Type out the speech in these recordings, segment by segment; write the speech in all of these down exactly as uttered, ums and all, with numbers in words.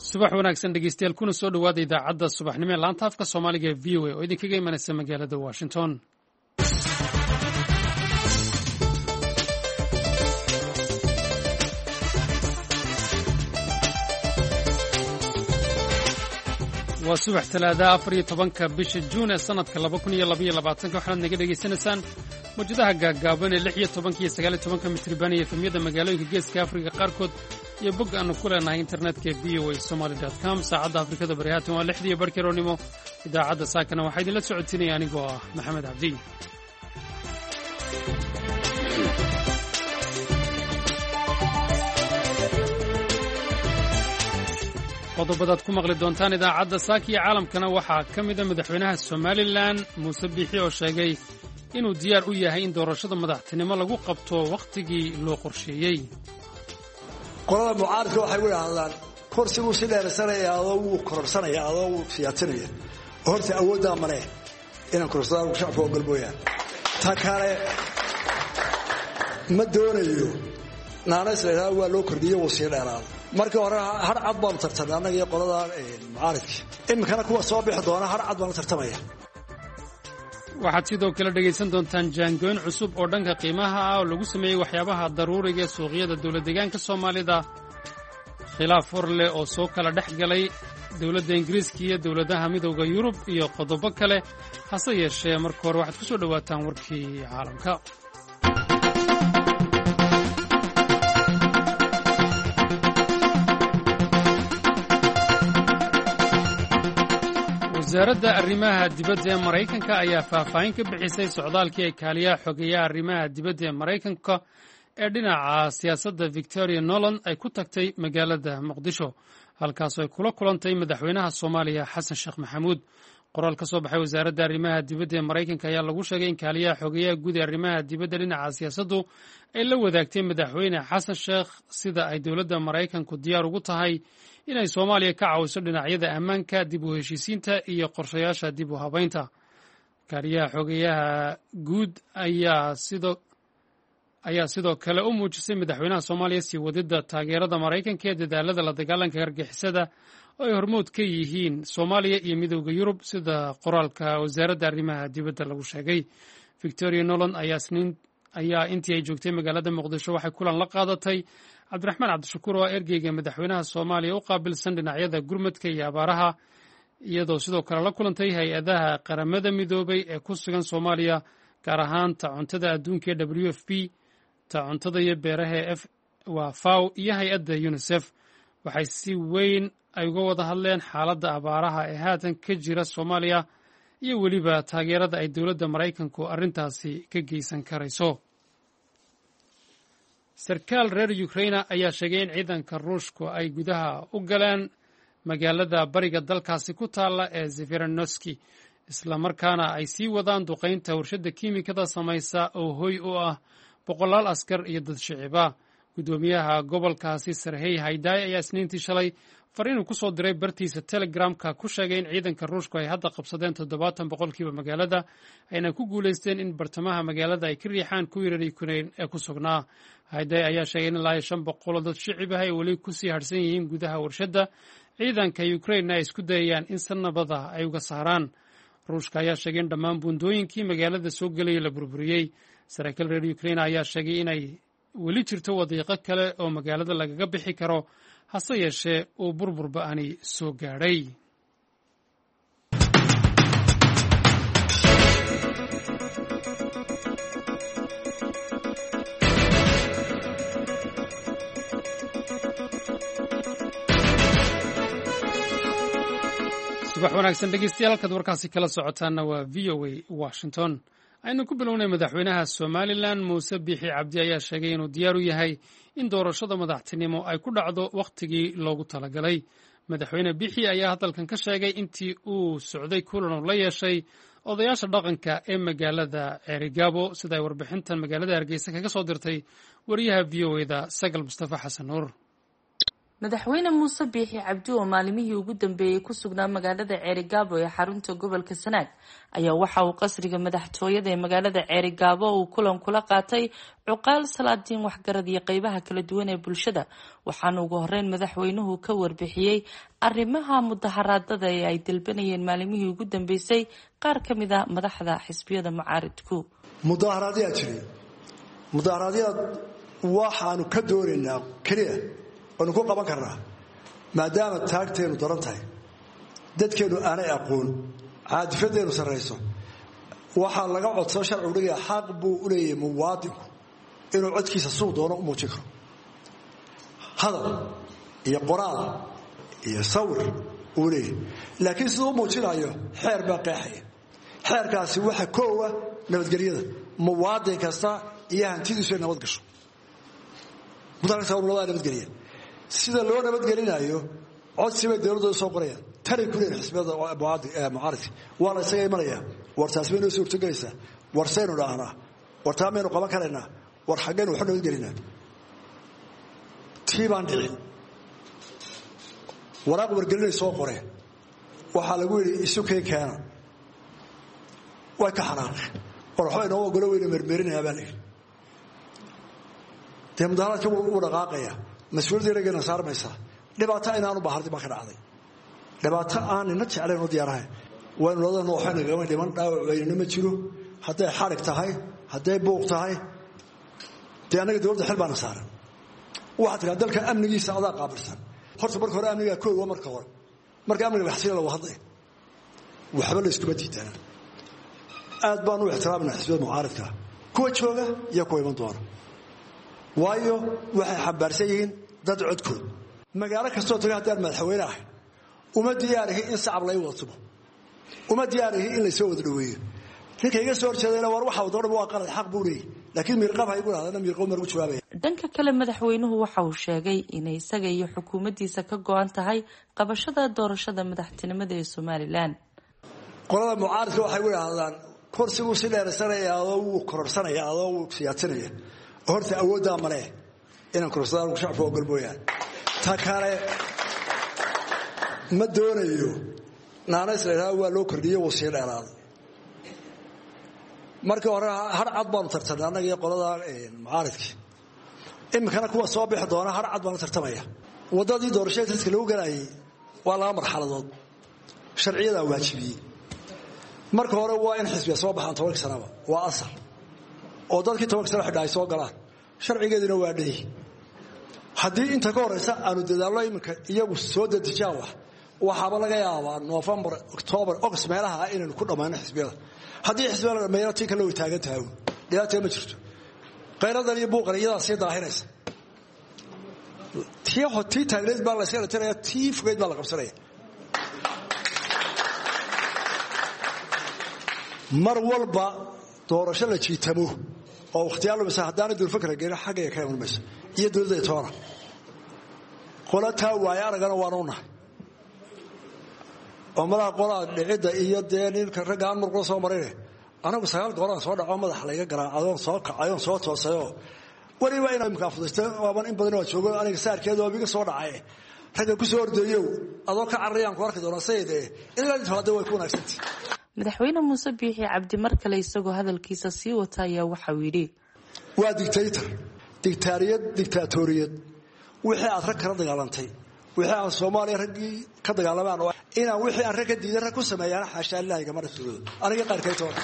subax wanaagsan dhegeystayaal kuna soo dhowaada idaacadda subaxnimo ee laanta afka soomaaliga ee v o a oo idinkaga imanaysa magaalada washington. waa subax talaada afar iyo tobanka bisha juun ee sanadka laba kun iyo labaiyo labaatanka waxaad naga dhegaysanaysaan mawjadaha gaaggaaban ee lix iyo tobanka iyo sagaal iyo tobanka mitriban iyo efemyada magaalooyinka geeska afrika qaarkood iyo bog aanu ku leenahay internetka v o a somaly dot com. saacadda afrikada bari haatan waa lixdii barhkeroonnimo. idaacadda saakana waxaa idinla socotinaya anigoo ah maxamed cabdi. qodobadaad ku maqli doontaan idaacadda saaka iyo caalamkana waxaa ka mida madaxweynaha somalilan muuse biixi oo sheegay inuu diyaar u yahay in doorashada madaxtinimo lagu qabto wakhtigii loo qorsheeyey. qolada mucaaridka waxay u idhaahdaan korsiguu si dheersanaya adoo wuu kororsanaya adoo wuu siyaatinaya oo horta awooddaa male inaan kororsadaan shacabka ogol mooyaan ta kale ma doonayo naanays la idhahda waa loo kordhiyo wuu sii dheeraada. markii hore har cad baanu tartamay annaga iyo qolada mucaaridka, iminkana kuwa soo bixi doona har cad baanu tartamaya. waxaad sidoo kale dhegaysan doontaan jaangooyn cusub oo dhanka qiimaha ah oo lagu sameeyey waxyaabaha daruuriga ee suuqyada dowladdeegaanka soomaalida, khilaaf hor leh oo soo kala dhex galay dowladda ingiriiska iyo dowladaha midowda yurub iyo qodobo kale. hase yeeshee marka hore waxaad ku soo dhowaataan warkii caalamka. wasaaradda arrimaha dibadda ee maraykanka ayaa faahfaahin ka bixisay socdaalkii ay kaaliyaha xogeeyaha arrimaha dibadda ee maraykanka ee dhinaca siyaasadda victoria noland ay ku tagtay magaalada muqdisho, halkaasoo ay kula kulantay madaxweynaha soomaaliya xasan sheekh maxamuud. qoraal ka soo baxay wasaaradda arrimaha dibadda ee maraykanka ayaa lagu sheegay in kaaliyaha xogeeyaha guud ee arrimaha dibadda dhinaca siyaasaddu ay la wadaagtay madaxweyne xasan sheekh sida ay dowladda maraykanku diyaar ugu tahay inay soomaaliya ka caawiso dhinacyada ammaanka, dib u heshiisiinta iyo qorshayaasha dib u habaynta. kaaliyaha xogeeyaha guud ayaa sidoo ayaa sidoo kale u muujisay madaxweynaha soomaaliya sii wadidda taageerada maraykanka ee dadaalada la dagaalanka argixisada oo ay hormood ka yihiin soomaaliya iyo midowda yurub, sida qoraalka wasaaradda arrimaha dibadda lagu sheegay. victoria noland ayaa intii ay joogtay magaalada muqdisho waxay kulan la qaadatay cabdiraxmaan cabdishakuur oo ergeyga madaxweynaha soomaaliya u qaabilsan dhinacyada gurmadka iyo abaaraha, iyadoo sidoo kale la kulantay hay-adaha qaramada midoobay ee ku sugan soomaaliya, gaar ahaan ta cuntada adduunka ee w f p, ta cuntada iyo beeraha ee waa faw iyo hay-adda unisef. waxay si weyn ay uga wada hadleen xaaladda abaaraha ee haatan ka jira soomaaliya iyo weliba taageerada ay dowladda maraykanku arrintaasi ka geysan karayso. sarkaal reer ukraina ayaa sheegay in ciidanka ruushku ay gudaha u galeen magaalada bariga dalkaasi ku taalla ee zeferanoski, islamarkaana ay sii wadaan duqaynta warshadda kiimikada samaysa oo hoy u ah boqolaal askar iyo dad shiciba. guddoomiyaha gobolkaasi sarhey haydaay ayaa isniintii shalay fariinuu ku soo diray bartiisa telegramka ku sheegay in ciidanka ruushku ay hadda qabsadeen toddobaatan boqolkiiba magaalada, ayna ku guulaysteen in bartamaha magaalada ay ka riixaan kuwii reer ukrain ee ku sugnaa. haydaay ayaa sheegay in ilaa iyo shan boqoloo dad shicib ah ay weli ku sii harhsan yihiin gudaha warshadda, ciidanka ukrainna ay isku dayayaan in si nabad ah ay uga saaraan. ruushka ayaa sheegay in dhammaan buundooyinkii magaalada soo gelayay la burburiyey. saraakiil reer ukraina ayaa sheegay inay weli jirto wadiiqo kale oo magaalada lagaga bixi karo, hase yeeshee uu burbur ba'ani soo gaadhay. subax wanaagsan dhegeystayaal, halkaad warkaasi kala socotaanna waa v o a washington. aynu ku bilownay madaxweynaha somalilan muuse biixi cabdi ayaa sheegay inuu diyaar u yahay in doorashada madaxtinimo ay ku dhacdo wakhtigii loogu talagalay. madaxweyne biixi ayaa hadalkan ka sheegay intii uu socday kulan uu la yeeshay odayaasha dhaqanka ee magaalada ceerigaabo, sida ay warbixintan magaalada hargeysa kaga soo dirtay wariyaha v o eda sagal mustafa xasan nuur. madaxweyne muuse biixi cabdi oo maalimihii ugu dambeeyey ku sugnaa magaalada ceerigaabo ee xarunta gobolka sanaag ayaa waxa uu qasriga madaxtooyada ee magaalada ceerigaabo uu kulan kula qaatay cuqaal salaadiin waxgarad iyo qeybaha kala duwan ee bulshada waxaana ugu horeyn madaxweynuhu ka warbixiyey arrimaha mudaharaadada ee ay dalbanayeen maalimihii ugu dambeysay qaar ka mid a madaxda xisbiyada mucaaridku. mudaharaadyaa jiray mudaharaadyaad waxaanu ka doonaynaa keliya waanu ku qaban karnaa maadaama taagteenu daran tahay dadkeenu aanay aqoon caadifadeenu sarrayso waxaa laga codsado sharcigu dhigaya xaq buu u leeyahay muwaadinku inuu codkiisa suu doono u muujin karo hadal iyo qoraal iyo sawir uu leeyahay laakiin siduu u muujinayo xeer baa qeexaya xeerkaasi waxa koowa nabadgelyada muwaadin kasta iyo hantidiisu ay nabad gasho mudaharaadka nabadgelya sida loo nabadgelinayo codsi bay dowladda soo qorayaan tani ku leeyahay xisbiyada mucaaridka waa la isaga imanayaa war taas bay noo suurtogelaysaa war saynu dhahnaa war taa maynu qaban karaynaa war xaggaynu waxu nabadgelinaa tii baan dhicin waraaq wargelinay soo qoreen waxaa lagu yidhi isu keen keena way ka xanaaqeen war waxba inoo ogolo weyna mermerinayaa baa layidhi dee mudaharaadka wuu dhaqaaqaya mas-uuliyadda inagayna saarmaysaa dhibaato inaanu bahardi baa ka dhacday dhibaato aan nina jeclayn oo diyaarahay waynu ladana waxayna gama dhiman dhaawac weynina ma jiro hadday xarig tahay hadday buuq tahay dee annaga dowladda xil baana saaran waxaa tiraa dalka amnigiisa adaa qaabilsan horta marka hore amnigaa koowa marka hore marka amniga laxsila lagu hadlay waxba la iskuma diidana aad baan u ixtiraamina xisbiyada mucaaridka kuwa jooga iyo kuwa iman doona waayo waxay xambaarsan yihiin dad codkood magaalo kastoo taga haddaan madaxweyne ahay uma diyaarihi in sacab lay wada tumo uma diyaarihi in laysoo wada dhaweeyo ninka iga soo horjeedayna war waxa uu doonaba waa qalad xaq buu leeyahay laakiin miirqab ha igu lahaadana miirqab margu jawaabaya. dhanka kale madaxweynuhu waxa uu sheegay inay isaga iyo xukuumaddiisa ka go-an tahay qabashada doorashada madaxtinimada ee somalilan. qolada mucaaridka waxay u yidhaahdaan kursiguu si dheersanaya adoo wuu kororsanaya adoo wuu siyaatinaya horta awooddaa male inaan kursadaan shacabka ogol mooyaan ta kale ma doonayo naanays la yidhahdo waa loo kordhiyey wuu sii dheeraaday markii hore har cad baanu tartamay annaga iyo qolada mucaaridkii iminkana kuwa soo bixi doona har cad baanu tartamaya waddadii doorashada dadka lagu galayay waa laba marxaladood sharciyadaa waajibiyey marka hore waa in xisbiya soo baxaan tobankii sanaba waa asal oo dadkii tobanka sano xidha ay soo galaan sharcigeeduna waa dhayi haddii inta ka horeysa aanu dadaallo iminka iyagu soo dedejaan wax waxaaba laga yaabaa noofembar oktoobar ogos meelaha ah inaynu ku dhammayno xisbiyada haddii xisbiyada la dhammeeyana tii kale way taagan tahay dhibaatee ma jirto qayradan iyo buuqan iyadaa sii daahinaysa tii tii taagneed baa la iska dhatiraya tii fogeyd baa la qabsanaya mar walba doorasho la jiitamo oo wakhtiyaal lumisa haddaana dulfakra geeno xaggayga ka iman mayso iyo dowladda toona qola taa waaye aragana waanu nahay oo malaha qolaa dhicidda iyo dee ninka ragga aan murqula soo marayne anagu sagaal goolaan soo dhaco madaxa layga garaa adoon soo kacayoon soo toosayoo weliba inaa imkaa fudaysta waaban in badan waa joogo aniga saarkeeda waa biga soo dhacay ragga ku soo ordayow adoo ka cararayaan ku arki doonaa sayidee ilaa inta hadda way ku wanaagsantii. madaxweyne muuse biixi cabdi mar kale isagoo hadalkiisa sii wata ayaa waxauu yidhi waa dictator dictaariyad dictaatoriyad wixii aad rag kala dagaalantay wixii aan soomaaliya raggii ka dagaalamaan inaan wixii aan rag ka diidan rag ku sameeyaan xaashaa ilaahay gama rasuuloodo aniga qaarkay toona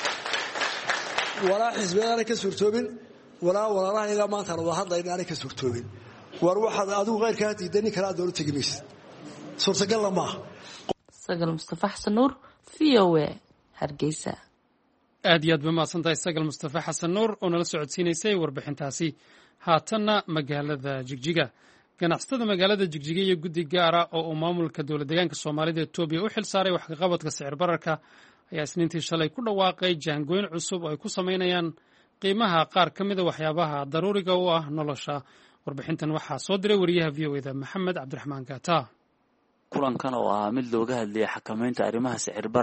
walaa xisbiyadaanay ka suurtoobin walaa walaalahayaga maantaan wada hadlayna aanay ka suurtoobin war waxaad adigu qayrkaa diidan nin kale aad doola tegi maysid suurtagalla maaha. sagal mustafa xasan nuur v o a hargeysa. aad iyo aad ba mahadsantahay sagal mustafa xasan nuur oo nala socodsiinaysay warbixintaasi. haatanna magaalada jigjiga ganacsatada magaalada jigjiga iyo guddi gaara oo uu maamulka dowlad deegaanka soomaalida etoobiya u xil saaray wax kaqabadka sicir bararka ayaa isniintii shalay ku dhawaaqay jaangooyn cusub oo ay ku samaynayaan qiimaha qaar ka mida waxyaabaha daruuriga u ah nolosha. warbixintan waxaa soo diray wariyaha v o eda maxamed cabdiraxmaan gaata. kulankan oo ah mid looga hadlayay xakamaynta arrimaha sicir bararka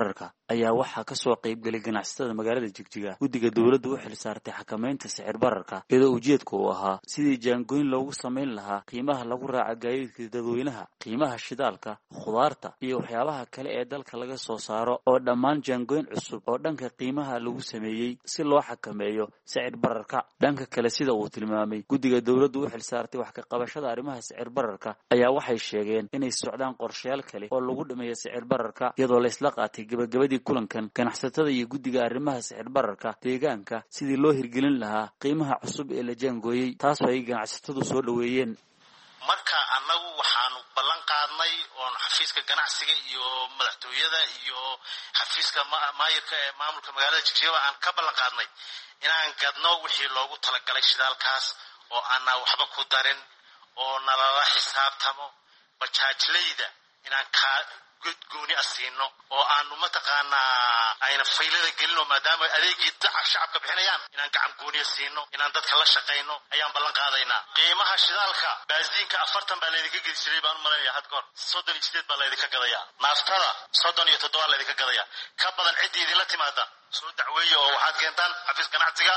ayaa waxaa ka soo qayb galay ganacsatada magaalada Jigjiga guddiga dawladdu u xil saartay xakamaynta sicir bararka iyadoo ujeedku uu ahaa sidii jaangooyn loogu sameyn lahaa qiimaha lagu raaca gaadiidka dadweynaha qiimaha shidaalka khudaarta iyo waxyaabaha kale ee dalka laga soo saaro oo dhammaan jaangooyn cusub oo dhanka qiimaha lagu sameeyay si loo xakameeyo sicir bararka dhanka kale sida uu tilmaamay guddiga dawladdu u xil saartay wax ka qabashada arrimaha sicir bararka ayaa waxay sheegeen inay socdaan qorshayaal kale oo lagu dhimayo sicir bararka iyadoo la isla qaatay gabagabadii kulankan ganacsatada iyo guddiga arrimaha sicir bararka deegaanka sidii loo hirgelin lahaa qiimaha cusub ee la jaangooyay taas ay ganacsatadu soo dhaweeyeen marka annagu waxaanu ballan qaadnay oo xafiiska ganacsiga iyo madaxtooyada iyo xafiiska maayirka ee maamulka magaalada Jigjiga aan ka ballan qaadnay inaan gadno wixii loogu talagalay shidaalkaas oo aanna waxba ku darin oo nalala xisaabtamo bajaajleyda inaan ka gooni asiino oo aanu mataqaanaa ayna faylada gelino maadaama adeegii shacabka bixinayaan inaan gacan gooni asiino inaan dadka la shaqeyno ayaan ballan qaadaynaa qiimaha shidaalka baasiinka afartan baa laydinka geli jiray baan malaynayaa had goor soddon iyo sideed baa laydinka gadayaa naaftada soddon iyo toddoba laydinka gadayaa ka badan ciddii idinla timaada soo dacweeya oo waxaad keentaan xafiis ganacsiga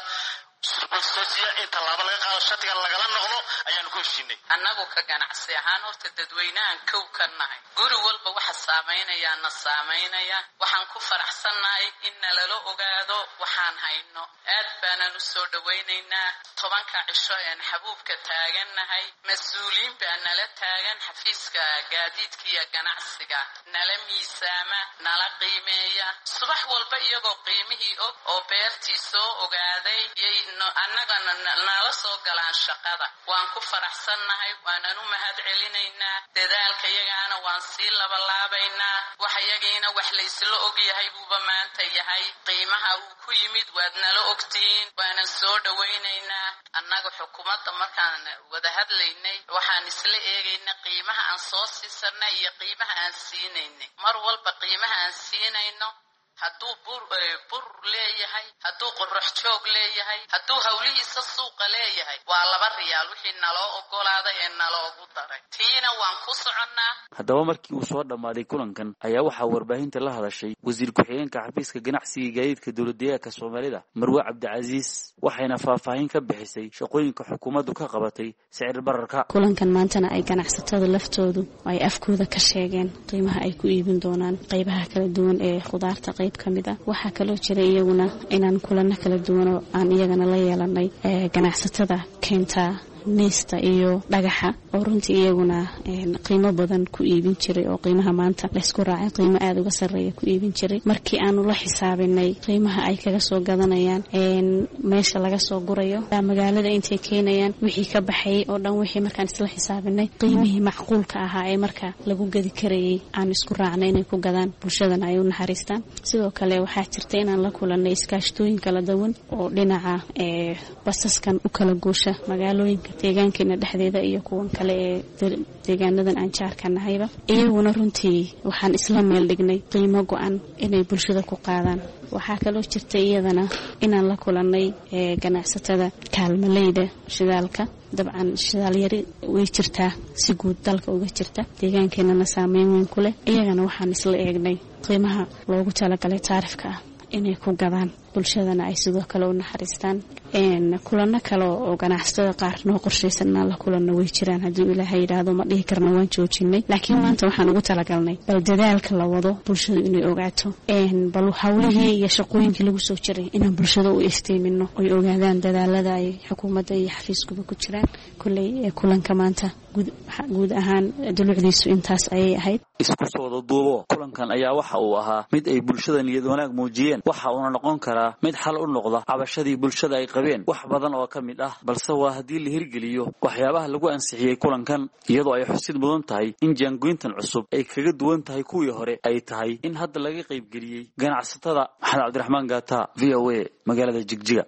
sosiya inta laaba laga qaado shatiga lagala noqdo ayaanu ku heshiinay annagu ka ganacsi ahaan horta dadweynahan kow ka nahay guri walba waxa saameynaya na saameynaya waxaan ku faraxsannahay in nalala ogaado waxaan hayno aad baanan u soo dhawaynaynaa tobanka cisho een xabuubka taagannahay mas-uuliyiin baa nala taagan xafiiska gaadiidka iyo ganacsiga nala miisaama nala qiimeeya subax walba iyagoo qiimihii og oo beertii soo ogaaday annagana nala soo galaan shaqada waan ku faraxsannahay waanan u mahad celinaynaa dadaalka yagaana waan sii labalaabaynaa wax yagiina wax laysla og yahay buuba maanta yahay qiimaha uu ku yimid waad nala ogtihiin waanan soo dhawaynaynaa annaga xukuumadda markaan wada hadlaynay waxaan isla eegaynay qiimaha aan soo siisanay iyo qiimaha aan siinaynay mar walba qiimaha aan siinayno hadduu bur bur leeyahay hadduu qorrax joog leeyahay hadduu hawlihiisa suuqa leeyahay waa laba riyaal wixii naloo ogolaaday ee naloogu daray tiina waan ku soconnaa haddaba markii uu soo dhammaaday kulankan ayaa waxaa warbaahinta la hadashay wasiir ku-xigeenka xafiiska ganacsiga gaadiidka dowladdeegaanka soomaalida marwe cabdicasiis waxayna faahfaahin ka bixisay shaqooyinka xukuumaddu ka qabatay sicir bararka kulankan maantana ay ganacsatada laftoodu ay afkooda ka sheegeen qiimaha ay ku iibin doonaan qaybaha kala duwan ee khudaarta qayb kamida waxaa kaloo jira iyaguna inaan kulano kala duwan oo aan iyagana la yeelanay ganacsatada keenta neesta iyo dhagaxa oo runtii iyaguna qiimo badan ku iibin jiray oo qiimaha maanta laysku raacay qiimo aad uga sarreeya ku iibin jiray markii aanu la xisaabinay qiimaha ay kaga soo gadanayaan meesha laga soo gurayo magaalada intay keenayaan wixii ka baxay oo dhan wixii markaan isla xisaabinay qiimihii macquulka ahaa ee marka lagu gadi karayay aan isku raacnay inay ku gadaan bulshadana ay u naxariistaan sidoo kale waxaa jirta inaan la kulanay iskaashtooyin kala duwan oo dhinaca basaskan u kala goosha magaalooyinka deegaankeena dhexdeeda iyo kuwan kale ee deegaanadan aan jaarka nahayba iyaguna runtii waxaan isla meel dhignay qiimo go-an inay bulshada ku qaadaan waxaa kaloo jirta iyadana inaan la kulannay ganacsatada kaalmaleyda shidaalka dabcan shidaal yari way jirtaa si guud dalka uga jirta deegaankeenana saameyn weyn ku leh iyagana waxaan isla eegnay qiimaha loogu talagalay taarifka ah inay ku gadaan bulshadana ay sidoo kale u naxariistaan kulano kale oo ganacsatada qaar noo qorshaysan inaan la kulanno way jiraan hadduu ilaahay yidhaahdo ma dhihi karna waan joojinay laakiin maanta waxaan ugu talagalnay bal dadaalka la wado bulshadu inay ogaato bal hawlihii iyo shaqooyinkii lagu soo jiray inaan bulshada u iftiimino oy ogaadaan dadaalada ay xukuumadda iyo xafiiskuba ku jiraan kulley kulanka maanta guud ahaan dulucdiisu intaas ayay ahayd isku soo wada duubo kulankan ayaa waxa uu ahaa mid ay bulshada niyad wanaag muujiyeen waxa uuna noqon karaa mid xal u noqda cabashadii bulshada ay qabeen wax badan oo ka mid ah balse waa haddii la hirgeliyo waxyaabaha lagu ansixiyey kulankan iyadoo ay xusid mudan tahay in jaangoyntan cusub ay kaga duwan tahay kuwii hore ay tahay in hadda laga qaybgeliyey ganacsatada maxamed cabdiraxmaan gaata v o a magaalada Jigjiga.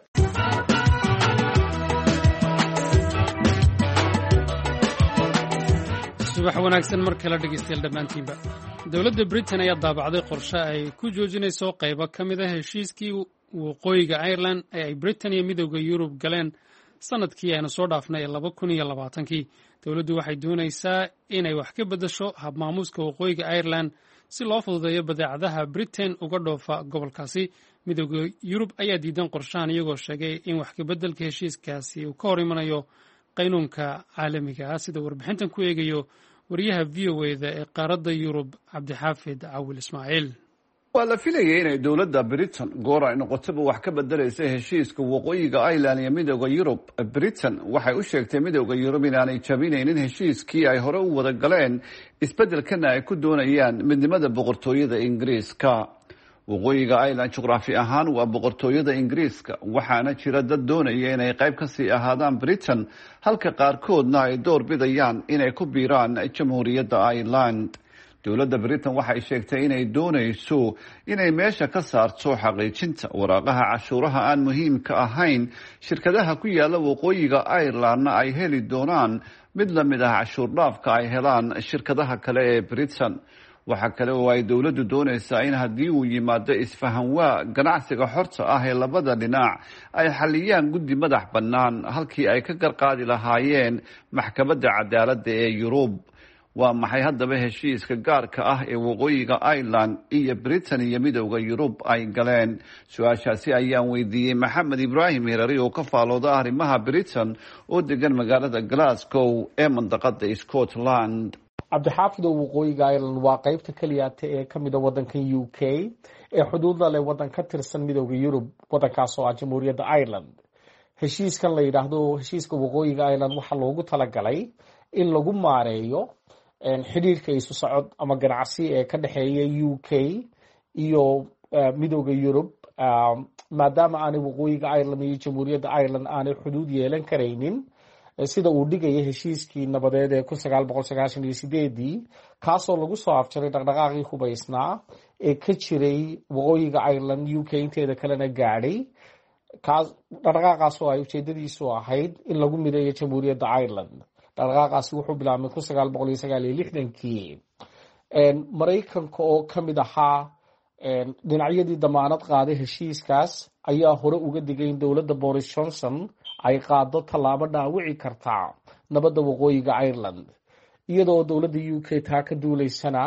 subax wanaagsan mar kale dhegeystayaal dhammaantiinba dowladda Britain ayaa daabacday qorshe ay ku joojinayso qaybo ka mid ah heshiiskii waqooyiga Ireland ee ay Britain iyo midowda Yurub galeen sanadkii aynu soo dhaafnay laba kun iyo labaatankii dowladdu waxay doonaysaa inay wax ka beddesho habmaamuuska waqooyiga Ireland si loo fududeeyo badeecadaha britain uga dhoofa gobolkaasi. midooda yurub ayaa diidan qorshahan iyagoo sheegay in wax kabeddelka heshiiskaasi uu ka hor imanayo qaynuunka caalamiga ah, sida warbixintan ku eegayo wariyaha v o eda ee qaaradda yurub cabdixaafid cawil ismaaciil. waa la filayay inay dowladda britain goor ay noqotaba wax ka bedelaysa heshiiska waqooyiga ireland iyo midooda yurub. britain waxay u sheegtay midooda yurub inaanay jabinaynin heshiiskii ay hore u wada galeen, isbeddelkana ay ku doonayaan midnimada boqortooyada ingiriiska. waqooyiga ireland juqraafi ahaan waa boqortooyada ingiriiska, waxaana jira dad doonaya inay qayb ka sii ahaadaan britain, halka qaarkoodna ay door bidayaan inay ku biiraan jamhuuriyadda ireland. dowladda britain waxay sheegtay inay doonayso inay meesha ka saarto xaqiijinta waraaqaha cashuuraha aan muhiimka ahayn. shirkadaha ku yaala waqooyiga irelandna ay heli doonaan mid la mid ah cashuur dhaafka ay helaan shirkadaha kale ee britain. waxaa kale oo ay dowladdu doonaysaa in haddii uu yimaado isfahanwaa ganacsiga xorta ah ee labada dhinac ay xaliyaan guddi madax bannaan halkii ay ka garqaadi lahaayeen maxkamadda cadaaladda ee yurub. waa maxay haddaba heshiiska gaarka ah ee waqooyiga ireland iyo britain iyo midooda yurub ay galeen? su-aashaasi ayaan weydiiyey maxamed ibraahim hirari oo ka faalooda arrimaha britain oo degan magaalada glasgow ee mandaqada scotland. cabdixaafid oo waqooyiga ireland waa qeybta keliyaata ee ka mida wadankan u k ee xuduudda leh waddan ka tirsan midooda yurub, waddankaas oo ah jamhuuriyadda ireland. heshiiskan la yidhaahdo heshiiska waqooyiga ireland waxaa loogu talagalay in lagu maareeyo xidhiirka isu socod ama ganacsi ee ka dhexeeya u k iyo midooda yurub, maadaama aanay waqooyiga ireland iyo jamhuuriyadda ireland aanay xuduud yeelan karaynin sida uu dhigaya heshiiskii nabadeed ee kun sagaal boqol sagaashan iyo sideedii, kaasoo lagu soo afjaray dhaqdhaqaaqii hubaysnaa ee ka jiray waqooyiga ireland u k inteeda kalena gaadhay. kaas dhaqdhaqaaqaasoo ay ujeedadiisu ahayd in lagu mideeyo jamhuuriyadda ireland. dhaqdhaqaaqaasi wuxuu bilaabmay kun sagaal boqol iyo sagaal iyo lixdankii. maraykanka oo ka mid ahaa dhinacyadii damaanad qaaday heshiiskaas ayaa hore uga digay in dowladda boris johnson ay qaado tallaabo dhaawici kartaa nabadda waqooyiga ireland. iyadoo dowladda u k taa ka duulaysana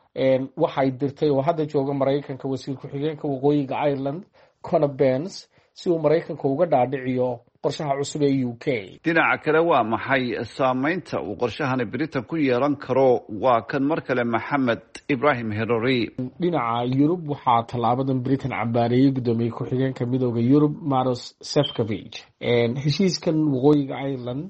waxay dirtay oo hadda jooga maraykanka wasiir ku-xigeenka waqooyiga ireland Conor Burns si uu maraykanka uga dhaadhiciyo qorshaha cusub ee u k. dhinaca kale waa maxay saameynta uu qorshahani britain ku yeelan karo? waa kan mar kale maxamed ibraahim hirari. dhinaca yurub waxaa tallaabadan britain cambaareeyey guddoomiye ku-xigeenka midooda yurub Maros Sefcovic. heshiiskan waqooyiga ireland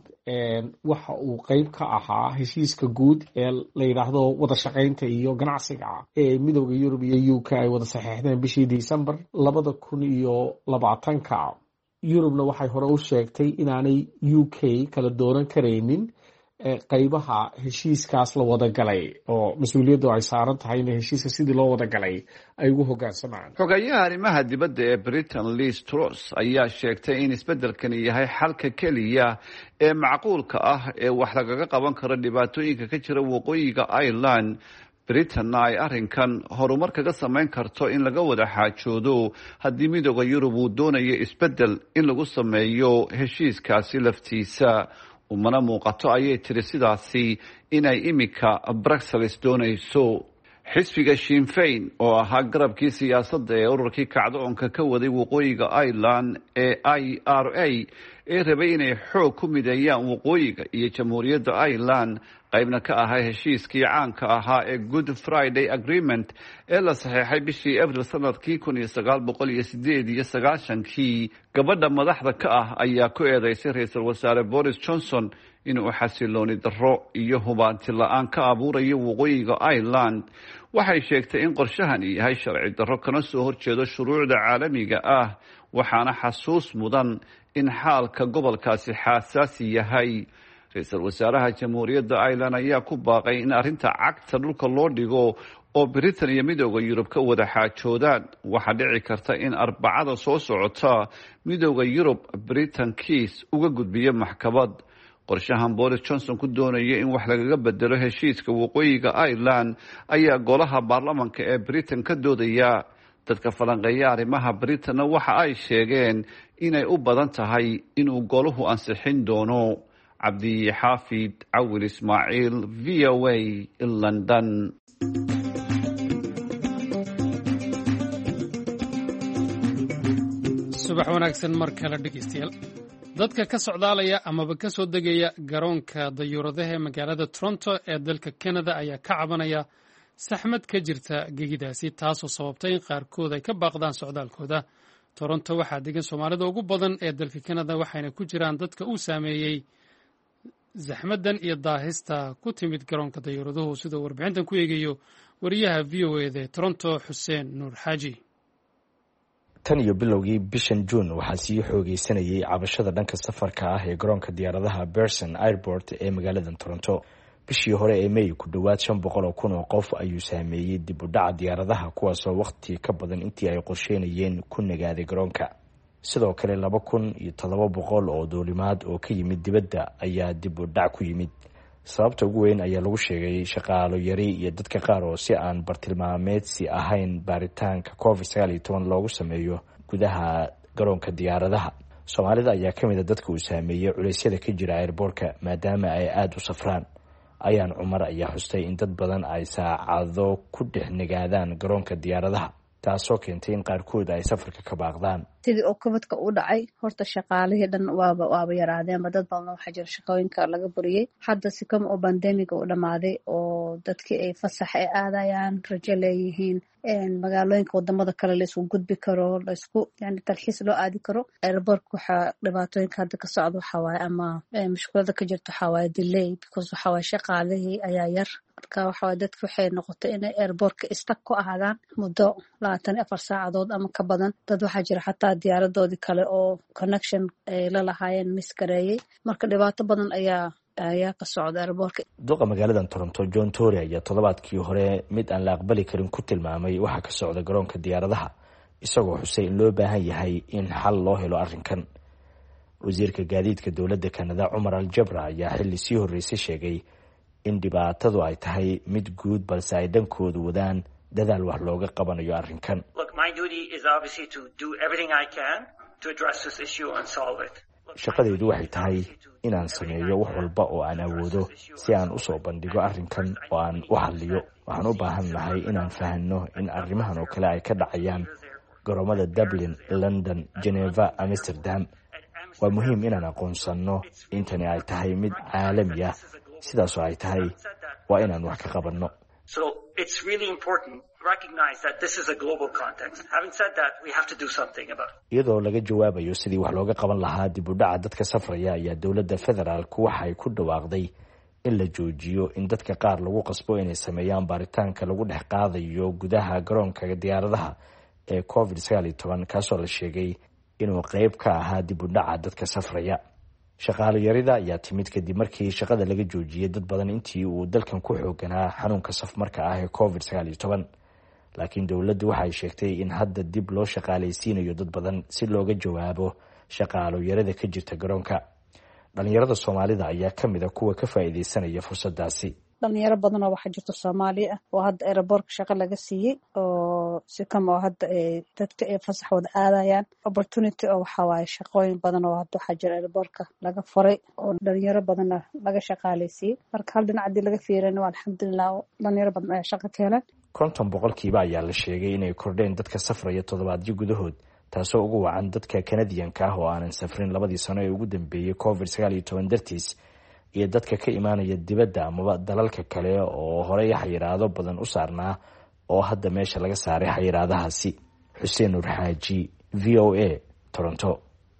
waxa uu qeyb ka ahaa heshiiska guud ee la yidhaahdo wada shaqaynta iyo ganacsiga ee midooda yurub iyo u k ay wada saxeexdeen bishii December labada kun iyo labaatanka. yurubna waxay hore u sheegtay inaanay u k kala dooran karaynin qeybaha heshiiskaas la wada galay, oo mas-uuliyaddu ay saaran tahay in heshiiska sidii loo wada galay ay ugu hogaansamaan. xogayaha arrimaha dibadda ee britain Liz Truss ayaa sheegtay in isbeddelkani yahay xalka keliya ee macquulka ah ee wax lagaga qaban karo dhibaatooyinka ka jira waqooyiga Ireland. britanna ay arrinkan horumar kaga samayn karto in laga wada xaajoodo haddii midooda yurub uu doonayo isbeddel in lagu sameeyo heshiiskaasi laftiisa. umana muuqato ayay tiri sidaasi inay imika Brussels doonayso. xisbiga Sinn Féin oo ahaa garabkii siyaasadda ee ururkii kacdoonka ka waday waqooyiga Ireland ee I R A ee rabay inay xoog ku mideeyaan waqooyiga iyo jamhuuriyadda Ireland, qaybna ka ahaa heshiiskii caanka ahaa ee Good Friday Agreement ee la saxeexay bishii Abril sanadkii kun iyo sagaal boqol iyo sideed iyo sagaashankii. gabadha madaxda ka ah ayaa ku eedeysay ra-iisul wasaare Boris Johnson inuu xasilooni darro iyo hubaanti la-aan ka abuurayo waqooyiga Ireland. waxay sheegtay in qorshahani yahay sharci darro kana soo horjeedo shuruucda caalamiga ah, waxaana xasuus mudan in xaalka gobolkaasi xasaasi yahay. ra-iisul wasaaraha jamhuuriyadda Ireland ayaa ku baaqay in arrinta cagta dhulka loo dhigo oo britain iyo midooda yurub ka wada xaajoodaan. waxaa dhici karta in arbacada soo socota midooda yurub britain kiis uga gudbiyo maxkamad. qorshahan Boris Johnson ku doonaya in wax lagaga bedelo heshiiska waqooyiga Ireland ayaa golaha baarlamanka ee britain ka doodaya. dadka falanqeeya arrimaha britain waxa ay sheegeen inay u badan tahay inuu goluhu ansixin doono. cabdi xaafid cawil ismaaciil, V O A, London. subax wanaagsan mar kale dhegeystayaal dadka ka socdaalaya amaba ka soo degaya garoonka dayuuradaha ee magaalada Toronto ee dalka Canada ayaa ka cabanaya saxmad ka jirta gegidaasi taasoo sababtay in qaarkood ay ka baaqdaan socdaalkooda. Toronto waxaa degan Soomaalida ugu badan ee dalka Canada waxayna ku jiraan dadka uu saameeyey zaxmadan iyo daahista ku timid garoonka dayuuraduhu sida warbixintan ku eegayo wariyaha V O A da Toronto Xuseen Nuur Xaaji. tan iyo bilowgii bishan June waxaa sii xoogeysanayay cabashada dhanka safarka ah ee garoonka diyaaradaha Pearson Airport ee magaalada Toronto. bishii hore ee May ku dhawaad shan boqol oo kun oo qof ayuu saameeyay dib u dhaca diyaaradaha kuwaasoo waqti ka badan intii ay qorsheynayeen ku nagaaday garoonka. sidoo kale laba kun iyo toddoba boqol oo duulimaad oo ka yimid dibadda ayaa dib u dhac ku yimid. sababta ugu weyn ayaa lagu sheegay shaqaalo yari iyo dadka qaar oo si aan bartilmaameedsi ahayn baaritaanka covid sagaal iyo toban loogu sameeyo gudaha garoonka diyaaradaha. Soomaalida ayaa ka mid ah dadka uu saameeyay culeysyada ka jira airportka maadaama ay aada u safraan. ayaan cumar ayaa xustay in dad badan ay saacado ku dhex nagaadaan garoonka diyaaradaha taasoo keentay in qaarkood ay safarka ka baaqdaan. sidii oo kubadka u dhacay horta shaqaalihii dhan waaba waaba yaraadeenba dad badan waxaa jira shaqooyinka laga buriyey. hadda si kama oo bandemiga u dhamaaday oo dadkii ay fasax ay aadayaan rajo leeyihiin magaalooyinka wadamada kale laisku gudbi karo laisku yani talxiis loo aadi karo. airportka waxaa dhibaatooyinka hadda ka socda waxaa waaye ama mushkulada ka jirta waxaa waaye delay because waxaa waaye shaqaalihii ayaa yar marka waxaa waaye dadka waxay noqotay inay airportka istak ku ahaadaan muddo labaatan iyo afar saacadood ama ka badan. dad waxaa jira xataa diyaaradoodii kale oo connection ay la lahaayeen miskareeyey marka dhibaato badan ayaa ayaa ka socda airportka. duqa magaalada Toronto John Tory ayaa toddobaadkii hore mid aan la aqbali karin ku tilmaamay waxa ka socda garoonka diyaaradaha isagoo xusay in loo baahan yahay in xal loo helo arrinkan. wasiirka gaadiidka dowladda Canada Umar Al-Jabra ayaa xilli sii horeysay sheegay in dhibaatadu ay tahay mid guud balse ay dhankoodu wadaan dadaal wax looga qabanayo arrinkan. shaqadaydu waxay tahay inaan sameeyo wax walba oo aan awoodo si aan usoo bandhigo arrinkan oo aan u xalliyo. waxaan u baahan nahay inaan fahanno in arrimahan oo kale ay ka dhacayaan garoomada Dublin, London, Geneva, Amsterdam. waa muhiim inaan aqoonsanno intani ay tahay mid caalami ah sidaasoo ay tahay waa inaan wax ka qabanno. iyadoo laga jawaabayo sidii wax looga qaban lahaa dib u dhaca dadka safraya ayaa dowladda federaalku waxay ku dhawaaqday in la joojiyo in dadka qaar lagu qasbo inay sameeyaan baaritaanka lagu dhex qaadayo gudaha garoonka diyaaradaha ee covid sagaal iyo toban kaasoo la sheegay inuu qayb ka ahaa dib u dhaca dadka safraya. shaqaale yarida ayaa timid kadib markii shaqada laga joojiyay dad badan intii uu dalkan ku xooganaa xanuunka safmarka ah ee covid sagaal iyo toban. laakiin dowladdu waxay sheegtay in hadda dib loo shaqaalaysiinayo dad badan si looga jawaabo shaqaalo yarida ka jirta garoonka. dhalinyarada Soomaalida ayaa ka mid ah kuwa ka faa'iideysanaya fursadaasi. dhalinyaro badan oo waxaa jirta Soomaali ah oo hadda airportka shaqo laga siiyey oo si kama oo hadda ay dadka ay fasax wada aadayaan opportunity oo waxaa waaye shaqooyin badan oo hadda waxaa jira airportka laga furay oo dhalinyaro badan laga shaqaalaysiiyey. marka hal dhinac hadii laga fiirino alxamdulilah dhalinyaro badan ayaa shaqo ka heleen. konton boqolkiiba ayaa la sheegay inay kordheen dadka safraya toddobaadyo gudahood taasoo ugu wacan dadka Canadianka ah oo aanan safrin labadii sano ee ugu dambeeyay covid sagaal iyo toban dartiis iyo dadka ka imaanaya dibadda amaba dalalka kale oo horey xayiraado badan u saarnaa oo hadda meesha laga saaray xayiraadahaasi. Xuseen Nuur Xaaji, V O A, Toronto.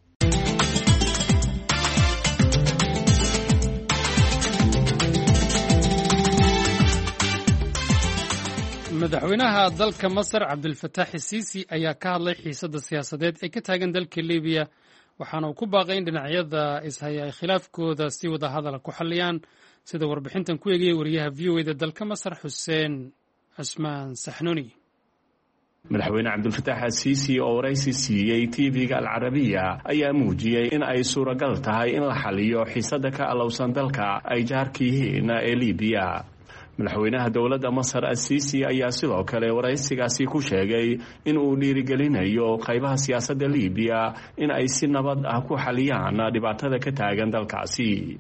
madaxweynaha dalka Masar Cabdulfataax Siisi ayaa ka hadlay xiisadda siyaasadeed ee ka taagan dalka Liibiya waxaana uu ku baaqay in dhinacyada ishaya ay khilaafkooda si wada hadal ku xalliyaan sida warbixintan ku eegayay wariyaha V O A da dalka Masar Xuseen Cusmaan Saxnuuni. madaxweyne Cabdulfataax Siisi oo waraysi siiyay T V-ga Al-Carabiya ayaa muujiyay in ay suuragal tahay in la xalliyo xiisadda ka alowsan dalka ay jaarka yihiin ee Liibiya. madaxweynaha dowladda Masar Siisi ayaa sidoo kale waraysigaasi ku sheegay in uu dhiirigelinayo qaybaha siyaasadda Liibiya in ay si nabad ah ku xaliyaan dhibaatada ka taagan dalkaasi.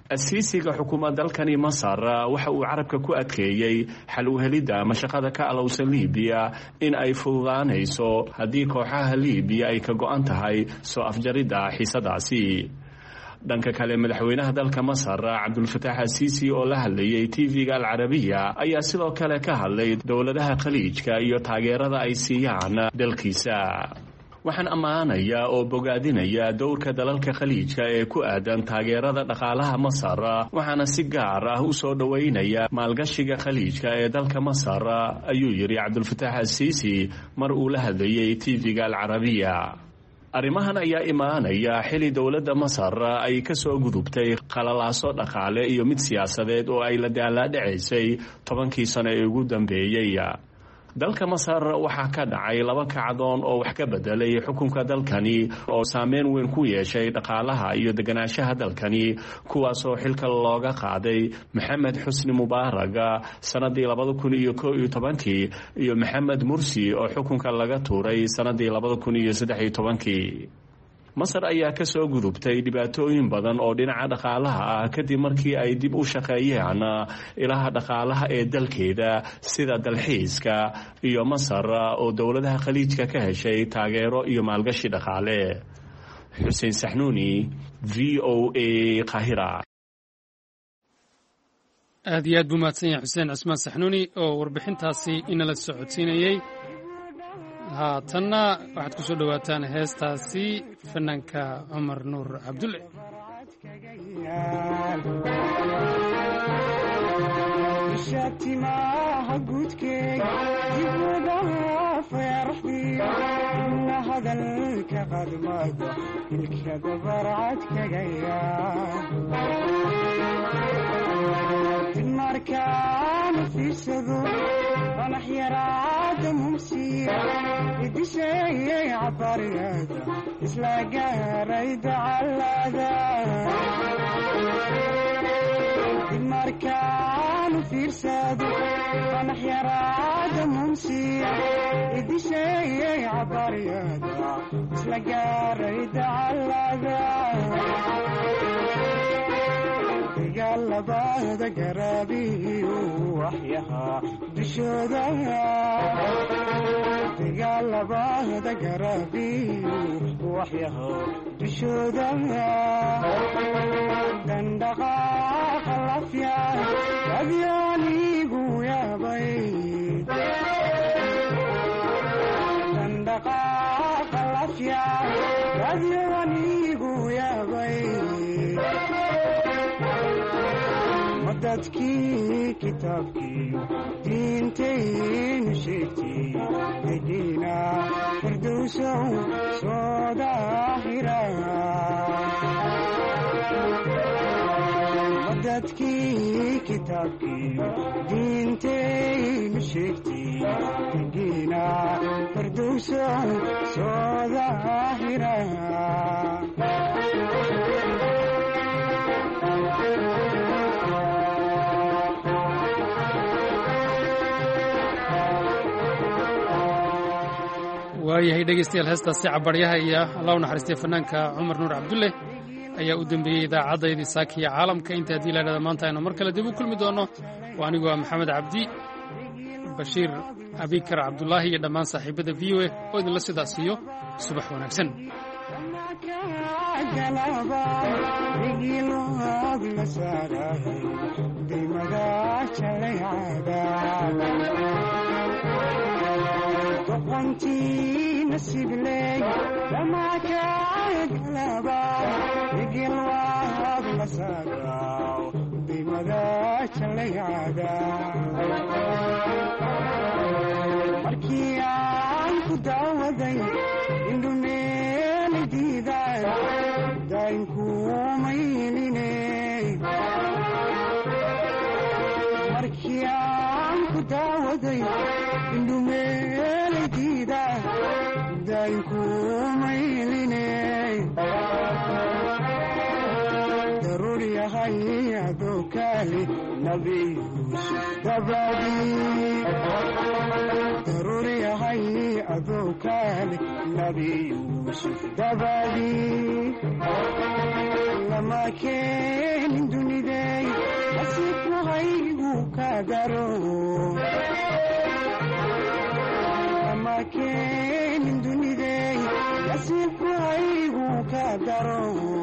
asiisiga xukuumadda dalkani masar waxa uu carabka ku adkeeyey xal u helidda mashaqada ka alowsan liibiya in ay fududaanayso haddii kooxaha liibiya ay ka go-an tahay soo afjaridda xiisadaasi dhanka kale madaxweynaha dalka masar cabdulfataax asiisi oo la hadlayay tv-ga alcarabiya ayaa sidoo kale ka hadlay dowladaha khaliijka iyo taageerada ay siiyaan dalkiisa waxaan ammaanayaa oo bogaadinaya dowrka dalalka khaliijka ee ku aadan taageerada dhaqaalaha masar waxaana si gaar ah u soo dhoweynaya maalgashiga khaliijka ee dalka masar ayuu yidhi cabdulfataax asiisi mar uu la hadlayay tv-ga alcarabiya arrimahan ayaa imaanaya xili dowladda masar ay ka soo gudubtay qalalaaso dhaqaale iyo mid siyaasadeed oo ay la daalaadhacaysay tobankii sano ee ugu dambeeyey dalka masar waxaa ka dhacay laba kacdoon oo wax ka bedelay xukunka dalkani oo saameyn weyn ku yeeshay dhaqaalaha iyo deganaanshaha dalkani kuwaasoo xilka looga qaaday maxamed xusni mubaaraga sanadii labada kun iyo ko iyo tobankii iyo maxamed mursi oo xukunka laga tuuray sanadii labada kun iyo saddex iyo tobankii masar ayaa ka soo gudubtay dhibaatooyin badan oo dhinaca dhaqaalaha ah kadib markii ay dib u shaqeeyeen ilaha dhaqaalaha ee dalkeeda sida dalxiiska iyo masar oo dowladaha khaliijka ka heshay taageero iyo maalgashi dhaqaale xuseen saxnuuni v o a qahira aad iyo aad buu mahadsan yahay xuseen cismaan saxnuuni oo warbixintaasi inala socodsiinayey haatanna waxaad ku soo dhowaataan heestaasi fanaanka cumar nuur cabdulle shatimaha guudkeega dibudhaafayaraxdiyo ina hadalka qadmada ilkada barcad kagaya markaana fiirsado qanax yaraada mumsiya idisheeyay cabariyada isla gaaray dacalada markaana fiirsado qanax yaraada mumsiya idisheeyay cabariyada isla gaaray dacalada dagaalabada garaabiyo waxyahaa dushooda dagaalabada garaabiyo waxyahaa dushooda dandhaqaaqa lafya adyaanigu yaabay dandhaqaaqa lafya adyaanigu yaabay dadkii kitaabkiiyo diintaynu sheegtay haydina firdowsow soo daahira dadkii kitaabkiiyo diintaynu sheegtay haydina firdowsow soo daahira waayahay dhegaystayaal heestaasi cabaryaha iyo allah u naxariistay fanaanka cumar nuur cabdulle ayaa u dembeeyey idaacaddaydi saakiya caalamka inta haddii la idhahda maanta aynu mar kale dib u kulmi doonno waa anigu waa maxamed cabdi bashiir abikar cabdulaahi iyo dhammaan saaxiibada v o a oo idinla sidaas iyo subax wanaagsan doqontii nasibley dhamakagalaba igilwaad la saaraw dimada jalaycada markii aan ku daawaday indhumeeli diiday daynkumayline markii aan ku daawaday indhumeeli diiday daynkumayline daruur yahay adoo kaali nabi yuusuf dabadii daruur yahay adoo kaali nabi yuusuf dabadii lama keenin duniday nasiibku haygu ka daro lama keenin duniday nasiibku haygu ka daro